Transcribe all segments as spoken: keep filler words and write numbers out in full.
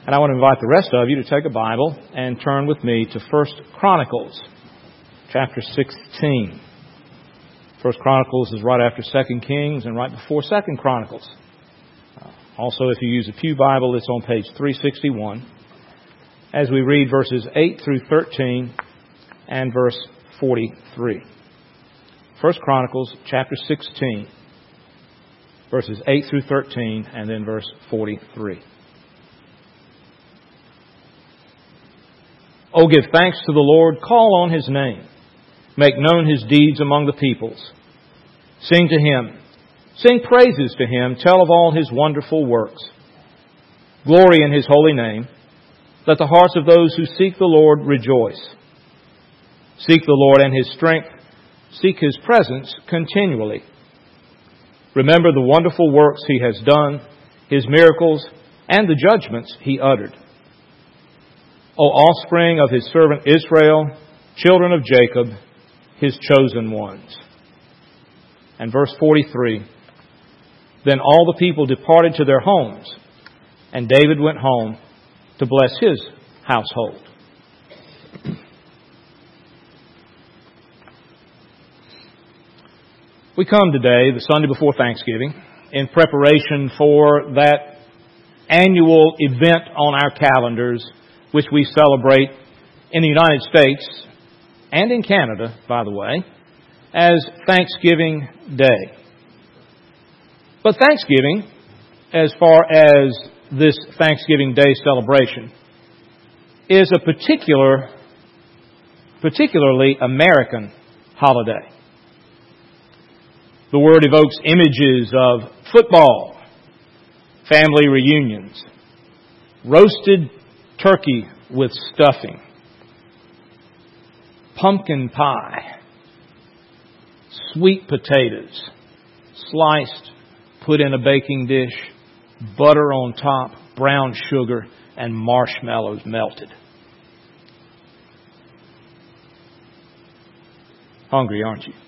And I want to invite the rest of you to take a Bible and turn with me to First Chronicles, chapter sixteen. First Chronicles is right after Second Kings and right before Second Chronicles. Uh, also, if you use a Pew Bible, it's on page three sixty-one. As we read verses eight through thirteen and verse forty-three. First Chronicles, chapter sixteen, verses eight through thirteen, and then verse forty-three. Oh, give thanks to the Lord, call on His name. Make known His deeds among the peoples. Sing to Him. Sing praises to Him. Tell of all His wonderful works. Glory in His holy name. Let the hearts of those who seek the Lord rejoice. Seek the Lord and His strength. Seek His presence continually. Remember the wonderful works He has done, His miracles, and the judgments He uttered. O offspring of His servant Israel, children of Jacob, His chosen ones. And verse forty-three, Then all the people departed to their homes, and David went home to bless his household. We come today, the Sunday before Thanksgiving, in preparation for that annual event on our calendars which we celebrate in the United States and in Canada, by the way, as Thanksgiving Day. But Thanksgiving, as far as this Thanksgiving Day celebration, is a particular, particularly American holiday. The word evokes images of football, family reunions, roasted turkey with stuffing, pumpkin pie, sweet potatoes, sliced, put in a baking dish, butter on top, brown sugar, and marshmallows melted. Hungry, aren't you?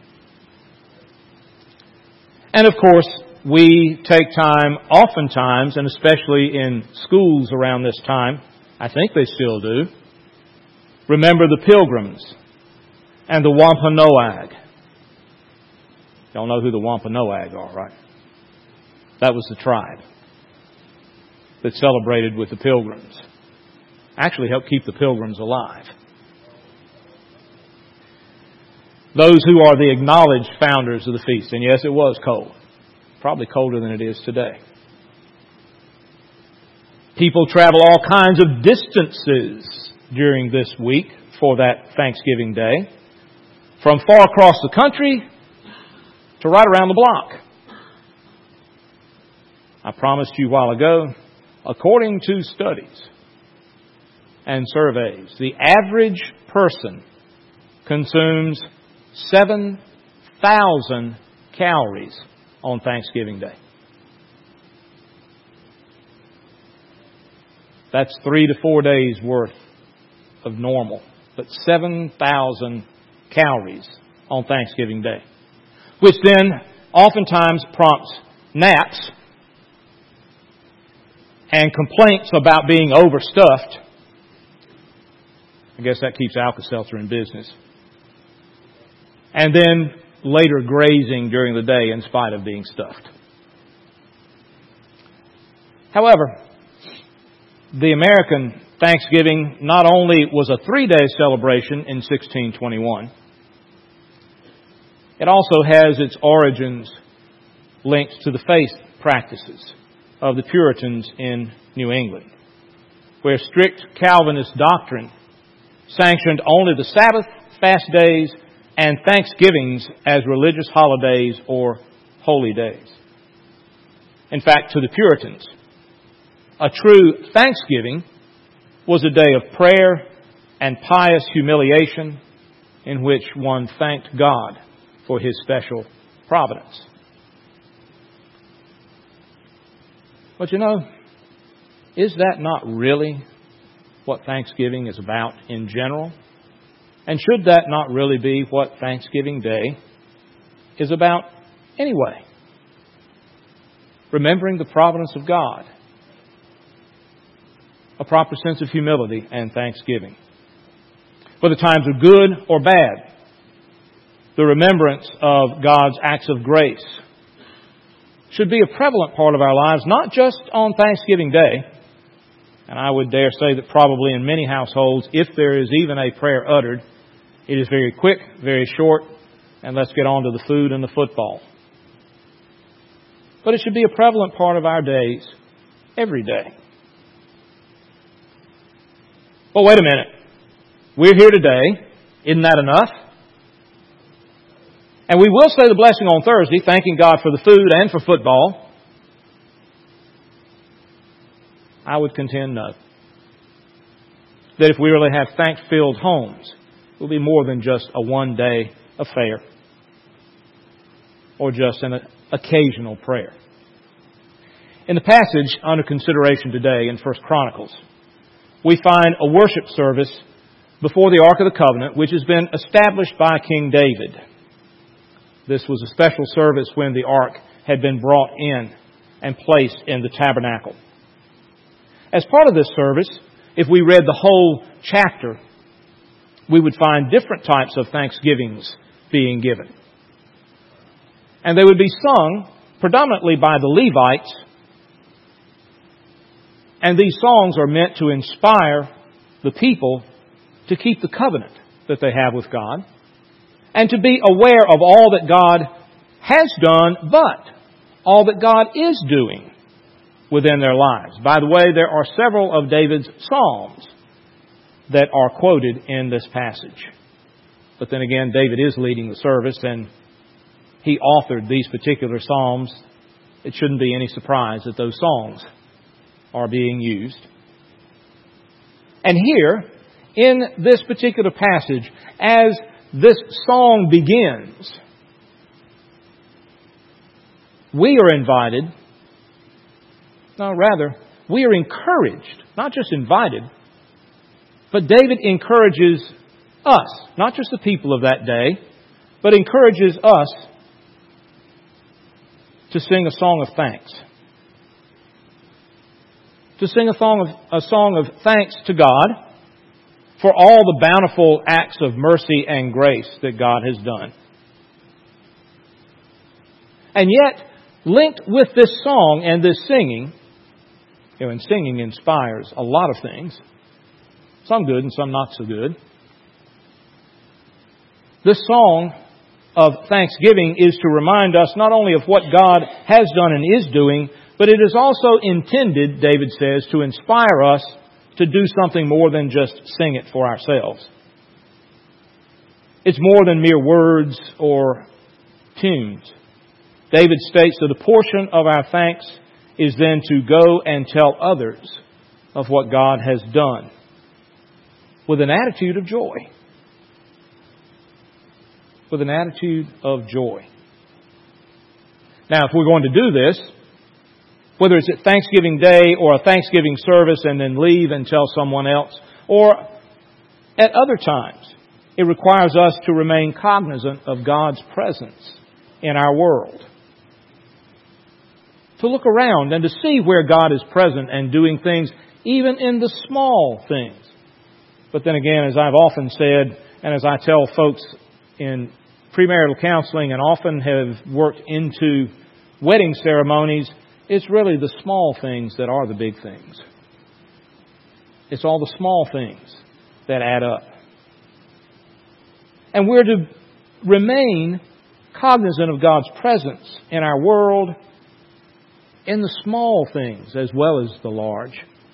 And of course, we take time oftentimes, and especially in schools around this time, I think they still do, remember the Pilgrims and the Wampanoag. Y'all know who the Wampanoag are, right? That was the tribe that celebrated with the Pilgrims. Actually helped keep the Pilgrims alive. Those who are the acknowledged founders of the feast. And yes, it was cold. Probably colder than it is today. People travel all kinds of distances during this week for that Thanksgiving Day. From far across the country to right around the block. I promised you a while ago, according to studies and surveys, the average person consumes seven thousand calories on Thanksgiving Day. That's three to four days worth of normal. But seven thousand calories on Thanksgiving Day. Which then oftentimes prompts naps and complaints about being overstuffed. I guess that keeps Alka-Seltzer in business. And then later grazing during the day in spite of being stuffed. However, the American Thanksgiving not only was a three-day celebration in sixteen twenty-one, it also has its origins linked to the faith practices of the Puritans in New England, where strict Calvinist doctrine sanctioned only the Sabbath, fast days, and Thanksgivings as religious holidays or holy days. In fact, to the Puritans, a true Thanksgiving was a day of prayer and pious humiliation in which one thanked God for His special providence. But you know, is that not really what Thanksgiving is about in general? And should that not really be what Thanksgiving Day is about anyway? Remembering the providence of God. a proper sense of humility and thanksgiving. Whether times are good or bad, the remembrance of God's acts of grace should be a prevalent part of our lives, not just on Thanksgiving Day. And I would dare say that probably in many households, if there is even a prayer uttered, it is very quick, very short, and let's get on to the food and the football. But it should be a prevalent part of our days, every day. Well, wait a minute. We're here today. Isn't that enough? And we will say the blessing on Thursday, thanking God for the food and for football. I would contend no. That if we really have thank-filled homes, it will be more than just a one-day affair or just an occasional prayer. In the passage under consideration today in First Chronicles, we find a worship service before the Ark of the Covenant, which has been established by King David. This was a special service when the Ark had been brought in and placed in the tabernacle. As part of this service, if we read the whole chapter, we would find different types of thanksgivings being given. And they would be sung predominantly by the Levites. And these songs are meant to inspire the people to keep the covenant that they have with God and to be aware of all that God has done, but all that God is doing within their lives. By the way, there are several of David's psalms that are quoted in this passage. But then again, David is leading the service and he authored these particular psalms. It shouldn't be any surprise that those songs are being used. And here, in this particular passage, as this song begins, we are invited, no, rather, we are encouraged, not just invited, but David encourages us, not just the people of that day, but encourages us to sing a song of thanks. To sing a song of, a song of thanks to God for all the bountiful acts of mercy and grace that God has done. And yet, linked with this song and this singing, you know, and singing inspires a lot of things, some good and some not so good. This song of thanksgiving is to remind us not only of what God has done and is doing, but it is also intended, David says, to inspire us to do something more than just sing it for ourselves. It's more than mere words or tunes. David states that a portion of our thanks is then to go and tell others of what God has done with an attitude of joy. With an attitude of joy. Now, if we're going to do this, whether it's at Thanksgiving Day or a Thanksgiving service and then leave and tell someone else, or at other times, it requires us to remain cognizant of God's presence in our world. To look around and to see where God is present and doing things, even in the small things. But then again, as I've often said, and as I tell folks in premarital counseling and often have worked into wedding ceremonies, it's really the small things that are the big things. It's all the small things that add up. And we're to remain cognizant of God's presence in our world, in the small things as well as the large.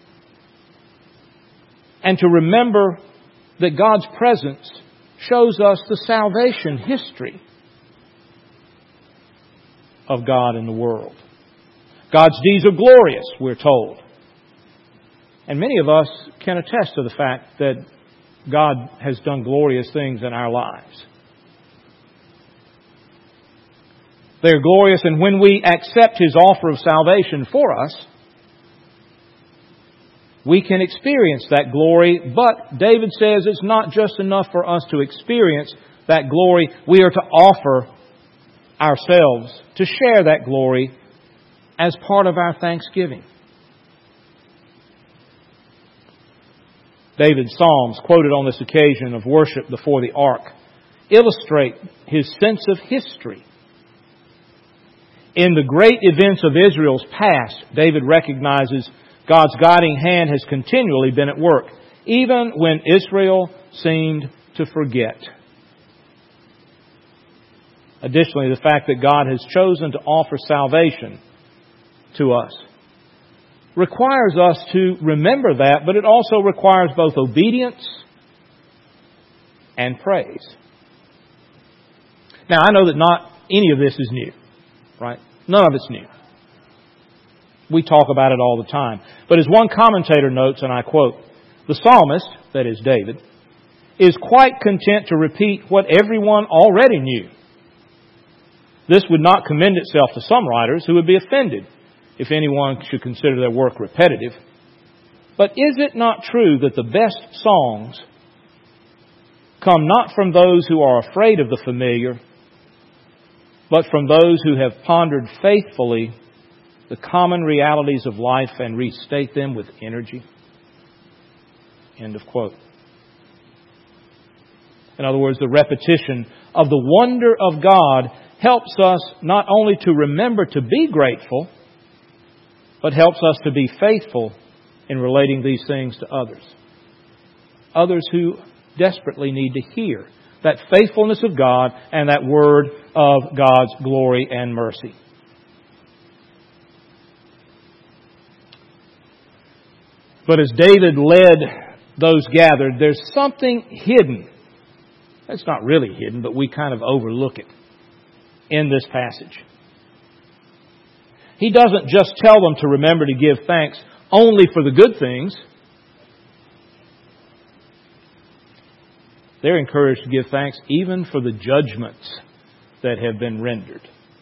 And to remember that God's presence shows us the salvation history of God in the world. God's deeds are glorious, we're told. And many of us can attest to the fact that God has done glorious things in our lives. They're glorious, and when we accept His offer of salvation for us, we can experience that glory. But David says it's not just enough for us to experience that glory. We are to offer ourselves to share that glory as part of our thanksgiving. David's Psalms, quoted on this occasion of worship before the ark, illustrate his sense of history. In the great events of Israel's past, David recognizes God's guiding hand has continually been at work, even when Israel seemed to forget. Additionally, the fact that God has chosen to offer salvation to us requires us to remember that, but it also requires both obedience and praise. Now, I know that not any of this is new, right? None of it's new. We talk about it all the time. But as one commentator notes, and I quote, "The psalmist," that is David, "is quite content to repeat what everyone already knew. This would not commend itself to some writers who would be offended if anyone should consider their work repetitive. But is it not true that the best songs come not from those who are afraid of the familiar, but from those who have pondered faithfully the common realities of life and restate them with energy?" End of quote. In other words, the repetition of the wonder of God helps us not only to remember to be grateful, but helps us to be faithful in relating these things to others. Others who desperately need to hear that faithfulness of God and that word of God's glory and mercy. But as David led those gathered, there's something hidden. It's not really hidden, but we kind of overlook it in this passage. He doesn't just tell them to remember to give thanks only for the good things. They're encouraged to give thanks even for the judgments that have been rendered.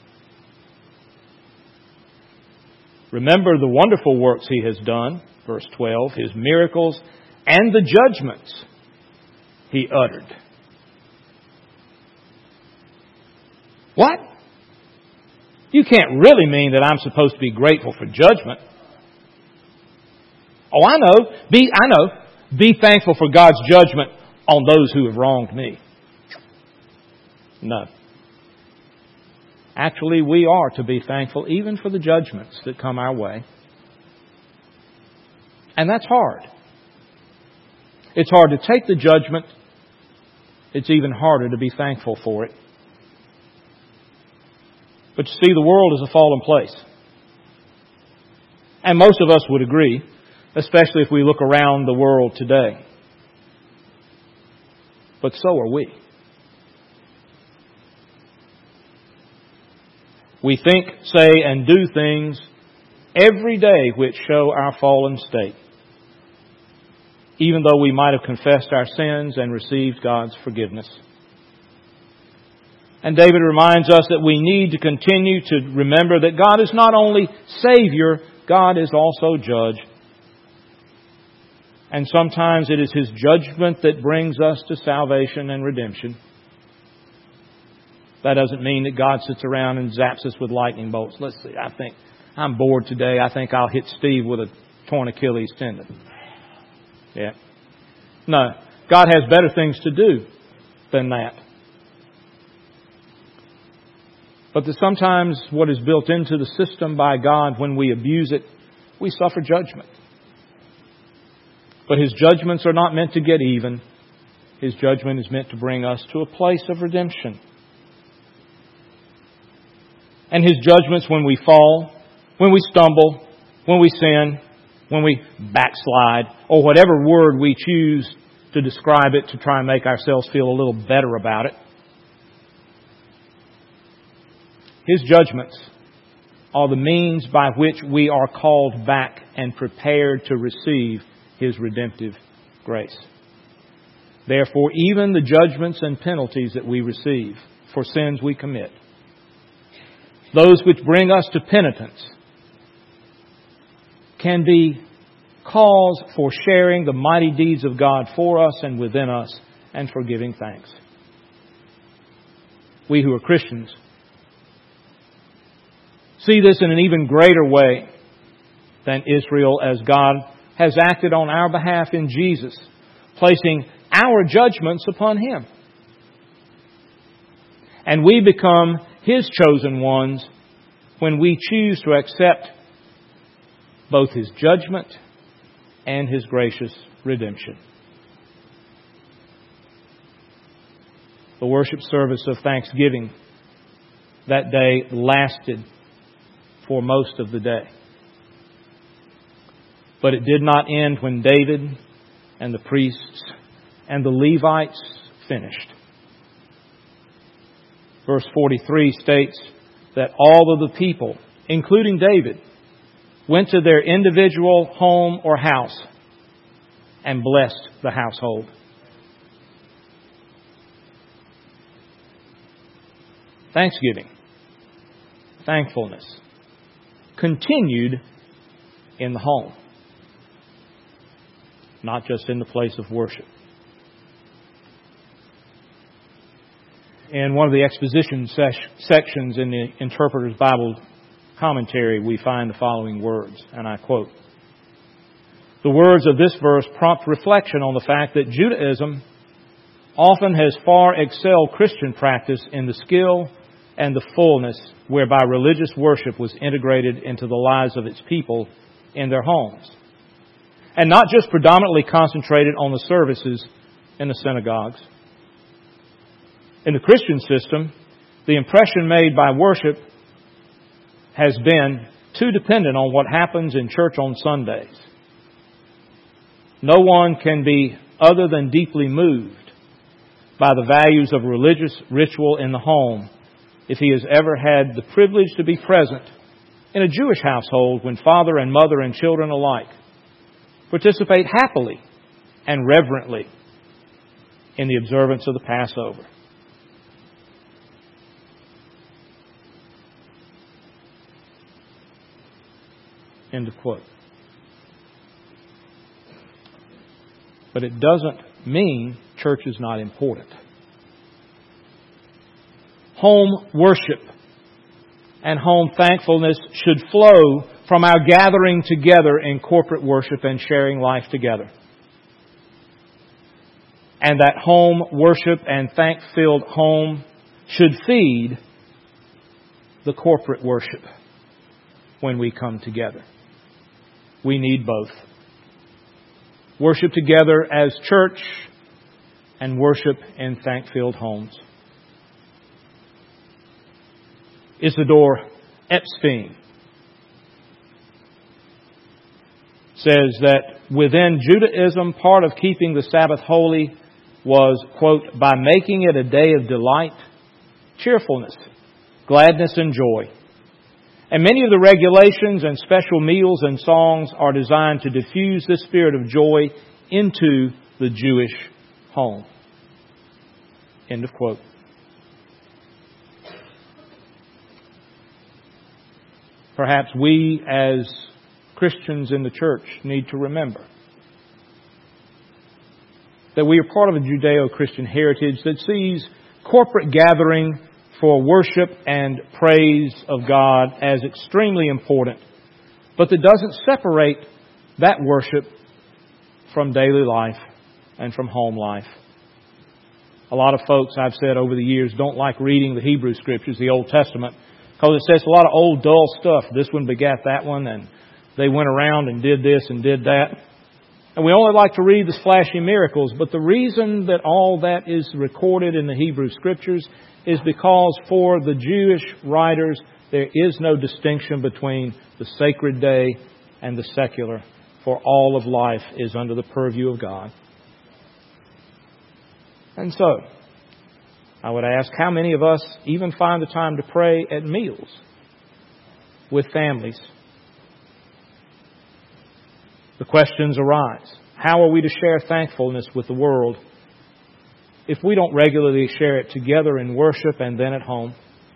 Remember the wonderful works He has done, verse twelve, His miracles and the judgments He uttered. What? You can't really mean that I'm supposed to be grateful for judgment. Oh, I know. Be, I know. Be thankful for God's judgment on those who have wronged me. No. Actually, we are to be thankful even for the judgments that come our way. And that's hard. It's hard to take the judgment. It's even harder to be thankful for it. But you see, the world is a fallen place. And most of us would agree, especially if we look around the world today. But so are we. We think, say, and do things every day which show our fallen state, even though we might have confessed our sins and received God's forgiveness. And David reminds us that we need to continue to remember that God is not only Savior, God is also Judge. And sometimes it is His judgment that brings us to salvation and redemption. That doesn't mean that God sits around and zaps us with lightning bolts. Let's see, I think I'm bored today. I think I'll hit Steve with a torn Achilles tendon. Yeah. No, God has better things to do than that. But that sometimes what is built into the system by God, when we abuse it, we suffer judgment. But His judgments are not meant to get even. His judgment is meant to bring us to a place of redemption. And His judgments when we fall, when we stumble, when we sin, when we backslide, or whatever word we choose to describe it to try and make ourselves feel a little better about it. His judgments are the means by which we are called back and prepared to receive His redemptive grace. Therefore, even the judgments and penalties that we receive for sins we commit, those which bring us to penitence, can be cause for sharing the mighty deeds of God for us and within us and for giving thanks. We who are Christians see this in an even greater way than Israel, as God has acted on our behalf in Jesus, placing our judgments upon Him. And we become His chosen ones when we choose to accept both His judgment and His gracious redemption. The worship service of thanksgiving that day lasted for most of the day. But it did not end when David and the priests and the Levites finished. Verse forty-three states that all of the people, including David, went to their individual home or house and blessed the household. Thanksgiving, thankfulness, continued in the home, not just in the place of worship. In one of the exposition ses- sections in the Interpreter's Bible commentary, we find the following words, and I quote, "The words of this verse prompt reflection on the fact that Judaism often has far excelled Christian practice in the skill and the fullness whereby religious worship was integrated into the lives of its people in their homes, and not just predominantly concentrated on the services in the synagogues. In the Christian system, the impression made by worship has been too dependent on what happens in church on Sundays. No one can be other than deeply moved by the values of religious ritual in the home if he has ever had the privilege to be present in a Jewish household when father and mother and children alike participate happily and reverently in the observance of the Passover." End of quote. But it doesn't mean church is not important. Home worship and home thankfulness should flow from our gathering together in corporate worship and sharing life together. And that home worship and thank-filled home should feed the corporate worship when we come together. We need both. Worship together as church and worship in thank-filled homes. Isidore Epstein says that within Judaism, part of keeping the Sabbath holy was, quote, "by making it a day of delight, cheerfulness, gladness, and joy. And many of the regulations and special meals and songs are designed to diffuse this spirit of joy into the Jewish home." End of quote. Perhaps we as Christians in the church need to remember that we are part of a Judeo-Christian heritage that sees corporate gathering for worship and praise of God as extremely important, but that doesn't separate that worship from daily life and from home life. A lot of folks, I've said over the years, don't like reading the Hebrew Scriptures, the Old Testament, because it says a lot of old, dull stuff. This one begat that one, and they went around and did this and did that. And we only like to read the flashy miracles, but the reason that all that is recorded in the Hebrew Scriptures is because for the Jewish writers, there is no distinction between the sacred day and the secular, for all of life is under the purview of God. And so, I would ask, how many of us even find the time to pray at meals with families? The questions arise. How are we to share thankfulness with the world if we don't regularly share it together in worship and then at home?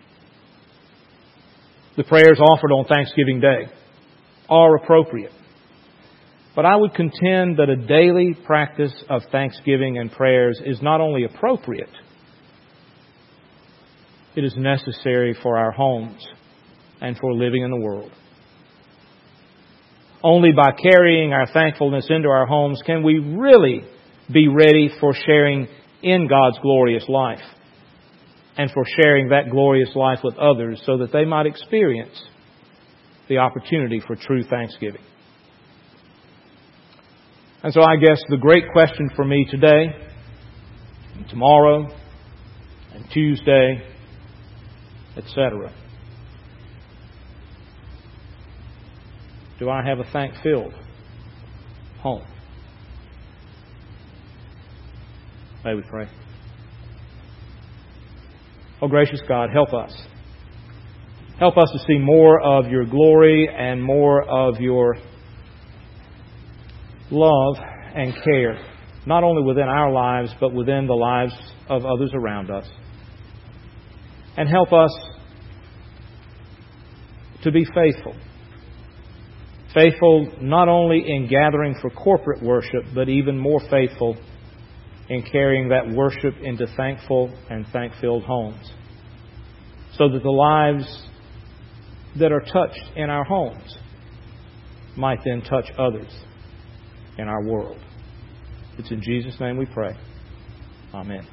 The prayers offered on Thanksgiving Day are appropriate. But I would contend that a daily practice of thanksgiving and prayers is not only appropriate, it is necessary for our homes and for living in the world. Only by carrying our thankfulness into our homes can we really be ready for sharing in God's glorious life and for sharing that glorious life with others so that they might experience the opportunity for true thanksgiving. And so I guess the great question for me today, and tomorrow, and Tuesday, et cetera, do I have a thank-filled home? May we pray. Oh, gracious God, help us. Help us to see more of your glory and more of your love and care, not only within our lives, but within the lives of others around us. And help us to be faithful. Faithful not only in gathering for corporate worship, but even more faithful in carrying that worship into thankful and thank-filled homes, so that the lives that are touched in our homes might then touch others in our world. It's in Jesus' name we pray. Amen.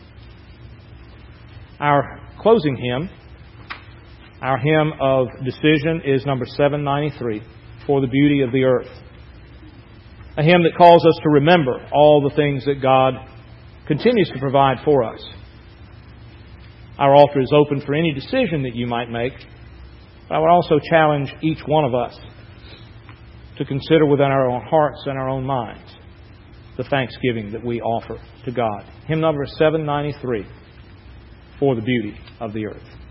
Our closing hymn, our hymn of decision, is number seven ninety-three, For the Beauty of the Earth. A hymn that calls us to remember all the things that God continues to provide for us. Our altar is open for any decision that you might make. But I would also challenge each one of us to consider within our own hearts and our own minds the thanksgiving that we offer to God. Hymn number seven ninety-three, For the Beauty of the Earth.